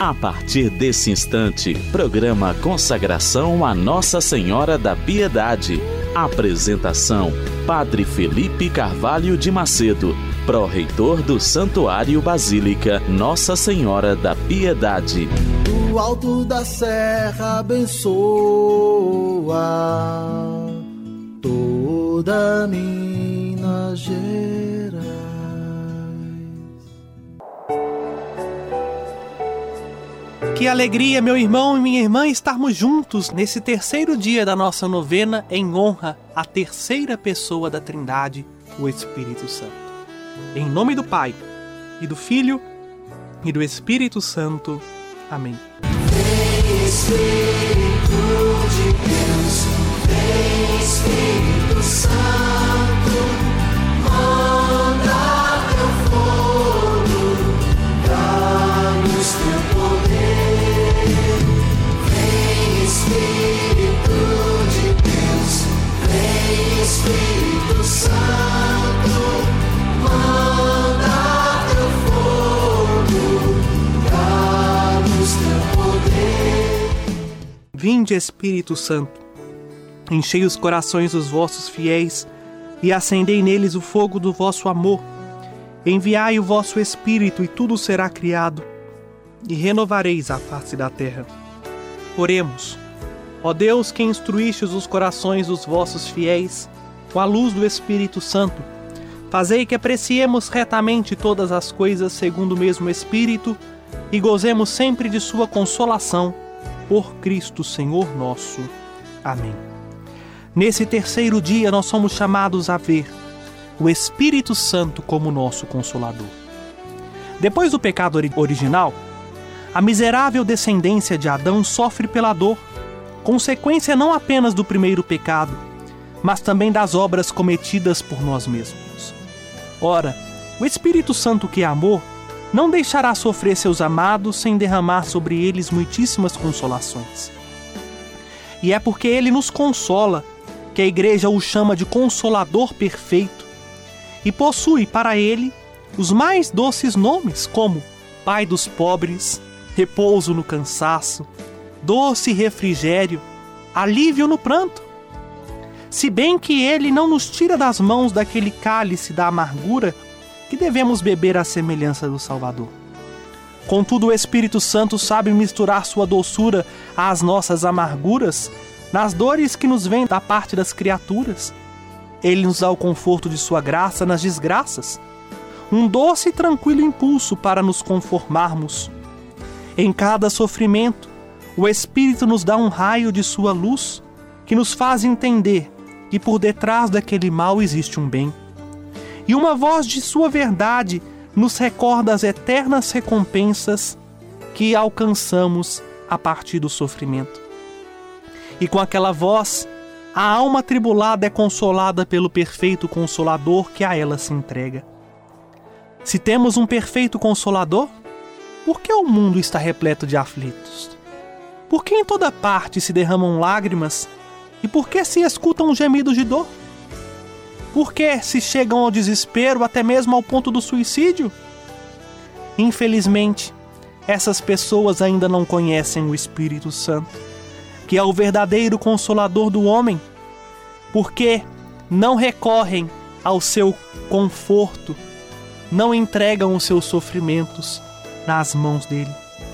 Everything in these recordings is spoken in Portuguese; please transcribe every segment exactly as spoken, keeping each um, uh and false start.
A partir desse instante, programa Consagração a Nossa Senhora da Piedade. Apresentação: Padre Felipe Carvalho de Macedo, pró-reitor do Santuário Basílica Nossa Senhora da Piedade. Do alto da serra abençoa toda Minas Gerais. Que alegria, meu irmão e minha irmã, estarmos juntos nesse terceiro dia da nossa novena em honra à terceira pessoa da Trindade, o Espírito Santo. Em nome do Pai, e do Filho, e do Espírito Santo. Amém. Vem Espírito de Deus, vem Espírito Santo, manda teu fogo, dá-nos teu poder. Vem Espírito de Deus, vem Espírito Santo, manda teu fogo, dá-nos teu poder. Vinde, Espírito Santo, enchei os corações dos vossos fiéis e acendei neles o fogo do vosso amor. Enviai o vosso Espírito e tudo será criado, e renovareis a face da terra. Oremos. Ó Deus, que instruístes os corações dos vossos fiéis com a luz do Espírito Santo, fazei que apreciemos retamente todas as coisas segundo o mesmo Espírito e gozemos sempre de sua consolação, por Cristo Senhor nosso. Amém. Nesse terceiro dia nós somos chamados a ver o Espírito Santo como nosso Consolador. Depois do pecado original, a miserável descendência de Adão sofre pela dor, consequência não apenas do primeiro pecado, mas também das obras cometidas por nós mesmos. Ora, o Espírito Santo, que é amor, não deixará sofrer seus amados sem derramar sobre eles muitíssimas consolações. E é porque ele nos consola que a Igreja o chama de Consolador Perfeito e possui para ele os mais doces nomes, como Pai dos pobres, repouso no cansaço, doce refrigério, alívio no pranto. Se bem que ele não nos tira das mãos daquele cálice da amargura que devemos beber à semelhança do Salvador. Contudo, o Espírito Santo sabe misturar sua doçura às nossas amarguras, nas dores que nos vêm da parte das criaturas. Ele nos dá o conforto de sua graça nas desgraças, um doce e tranquilo impulso para nos conformarmos. Em cada sofrimento, o Espírito nos dá um raio de sua luz que nos faz entender que por detrás daquele mal existe um bem. E uma voz de sua verdade nos recorda as eternas recompensas que alcançamos a partir do sofrimento. E com aquela voz, a alma atribulada é consolada pelo perfeito Consolador que a ela se entrega. Se temos um perfeito Consolador, por que o mundo está repleto de aflitos? Por que em toda parte se derramam lágrimas e por que se escutam gemidos de dor? Por que se chegam ao desespero, até mesmo ao ponto do suicídio? Infelizmente, essas pessoas ainda não conhecem o Espírito Santo, que é o verdadeiro Consolador do homem, porque não recorrem ao seu conforto, não entregam os seus sofrimentos nas mãos dele.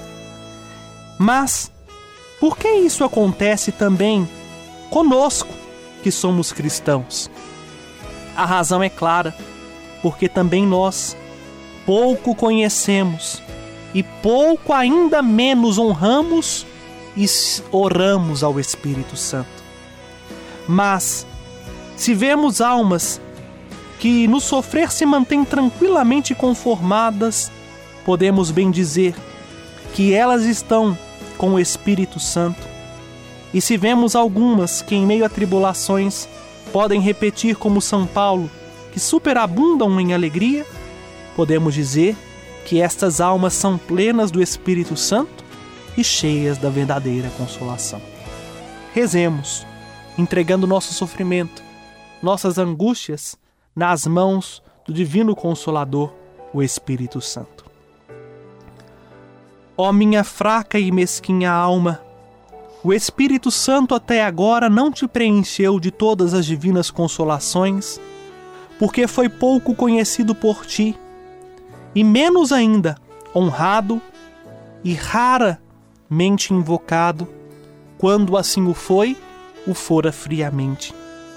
Mas, por que isso acontece também conosco, que somos cristãos? A razão é clara, porque também nós pouco conhecemos e pouco ainda menos honramos e oramos ao Espírito Santo. Mas, se vemos almas que no sofrer se mantêm tranquilamente conformadas, podemos bem dizer que elas estão com o Espírito Santo. E se vemos algumas que em meio a tribulações podem repetir como São Paulo, que superabundam em alegria, podemos dizer que estas almas são plenas do Espírito Santo e cheias da verdadeira consolação. Rezemos, entregando nosso sofrimento, nossas angústias, nas mãos do Divino Consolador, o Espírito Santo. Ó minha fraca e mesquinha alma, o Espírito Santo até agora não te preencheu de todas as divinas consolações, porque foi pouco conhecido por ti, e menos ainda honrado e raramente invocado, quando assim o foi, o fora friamente.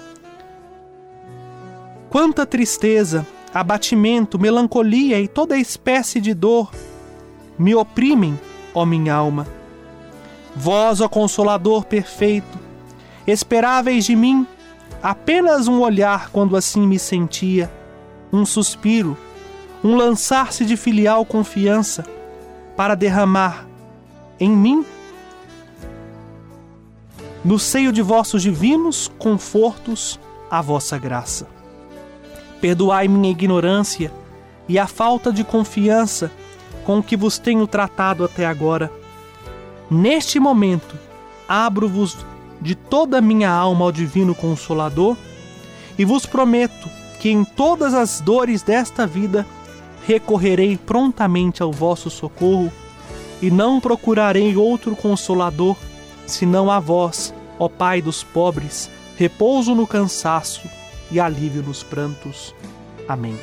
Quanta tristeza, abatimento, melancolia e toda espécie de dor me oprimem, ó minha alma. Vós, ó Consolador perfeito, esperáveis de mim apenas um olhar quando assim me sentia, um suspiro, um lançar-se de filial confiança para derramar em mim, no seio de vossos divinos confortos, a vossa graça. Perdoai minha ignorância e a falta de confiança com que vos tenho tratado até agora. Neste momento, abro-vos de toda a minha alma ao Divino Consolador e vos prometo que em todas as dores desta vida recorrerei prontamente ao vosso socorro e não procurarei outro Consolador, senão a vós, ó Pai dos pobres, repouso no cansaço e alívio nos prantos. Amém.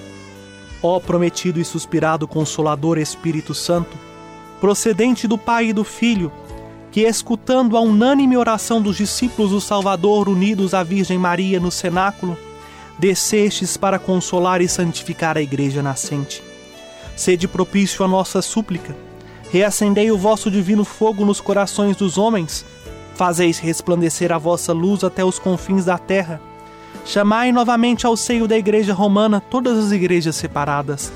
Ó prometido e suspirado Consolador Espírito Santo, procedente do Pai e do Filho, que, escutando a unânime oração dos discípulos do Salvador unidos à Virgem Maria no cenáculo, descestes para consolar e santificar a Igreja nascente. Sede propício à nossa súplica, reacendei o vosso divino fogo nos corações dos homens, fazeis resplandecer a vossa luz até os confins da terra, chamai novamente ao seio da Igreja Romana todas as igrejas separadas.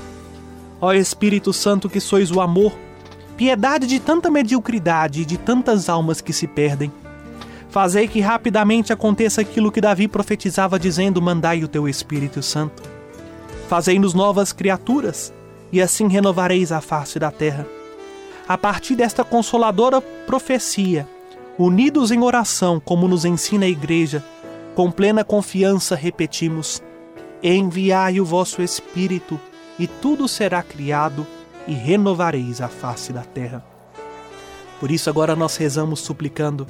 Ó Espírito Santo, que sois o amor, piedade de tanta mediocridade e de tantas almas que se perdem, fazei que rapidamente aconteça aquilo que Davi profetizava dizendo: mandai o teu Espírito Santo. Fazei-nos novas criaturas, e assim renovareis a face da terra. A partir desta consoladora profecia, unidos em oração, como nos ensina a Igreja, com plena confiança repetimos: enviai o vosso Espírito, e tudo será criado, e renovareis a face da terra. Por isso agora nós rezamos suplicando: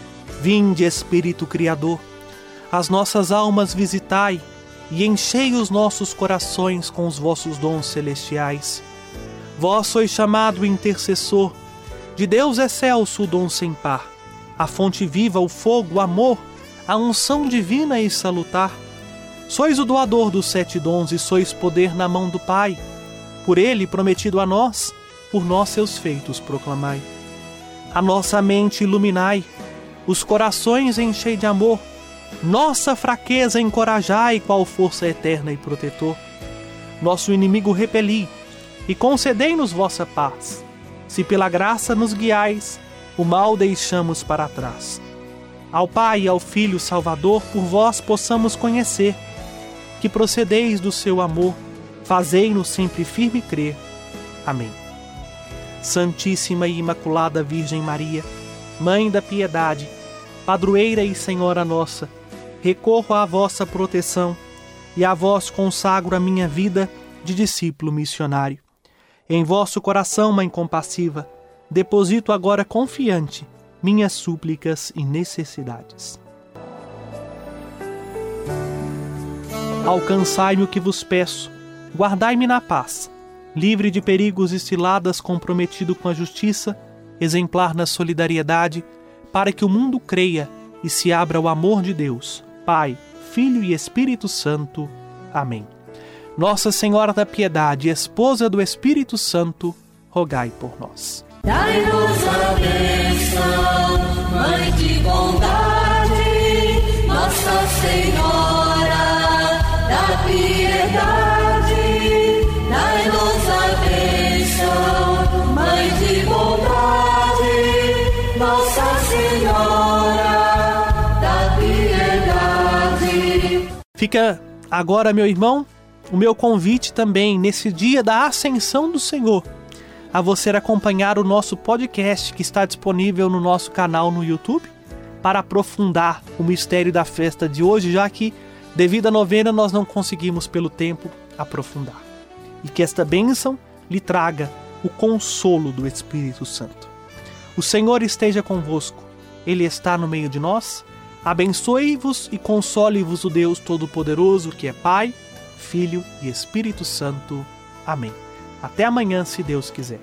vinde, Espírito Criador, as nossas almas visitai, e enchei os nossos corações com os vossos dons celestiais. Vós sois chamado intercessor, de Deus excelso o dom sem par, a fonte viva, o fogo, o amor, a unção divina e salutar. Sois o doador dos sete dons e sois poder na mão do Pai. Por ele prometido a nós, por nós seus feitos proclamai. A nossa mente iluminai, os corações enchei de amor, nossa fraqueza encorajai, qual força eterna e protetor. Nosso inimigo repeli, e concedei-nos vossa paz. Se pela graça nos guiais, o mal deixamos para trás. Ao Pai e ao Filho Salvador, por vós possamos conhecer, que procedeis do seu amor, fazei-nos sempre firme crer. Amém. Santíssima e Imaculada Virgem Maria, Mãe da Piedade, Padroeira e Senhora nossa, recorro à vossa proteção e a vós consagro a minha vida de discípulo missionário. Em vosso coração, Mãe compassiva, deposito agora confiante minhas súplicas e necessidades. Alcançai-me o que vos peço, guardai-me na paz, livre de perigos e ciladas, comprometido com a justiça, exemplar na solidariedade, para que o mundo creia e se abra ao amor de Deus, Pai, Filho e Espírito Santo. Amém. Nossa Senhora da Piedade, esposa do Espírito Santo, rogai por nós. Dai-nos a bênção, Mãe de bondade, Nossa Senhora da Piedade. Dai-nos a bênção, Mãe de bondade, Nossa Senhora da Piedade. Fica agora, meu irmão, o meu convite também, nesse dia da Ascensão do Senhor, a você acompanhar o nosso podcast que está disponível no nosso canal no YouTube, para aprofundar o mistério da festa de hoje, já que, devido à novena, nós não conseguimos, pelo tempo, aprofundar. E que esta bênção lhe traga o consolo do Espírito Santo. O Senhor esteja convosco, Ele está no meio de nós. Abençoe-vos e console-vos o Deus Todo-Poderoso, que é Pai, Filho e Espírito Santo. Amém. Até amanhã, se Deus quiser.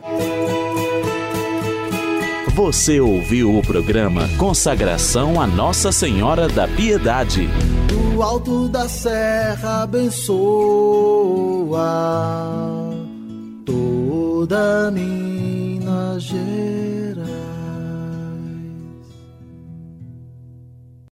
Você ouviu o programa Consagração a Nossa Senhora da Piedade. Do alto da serra abençoa toda a minha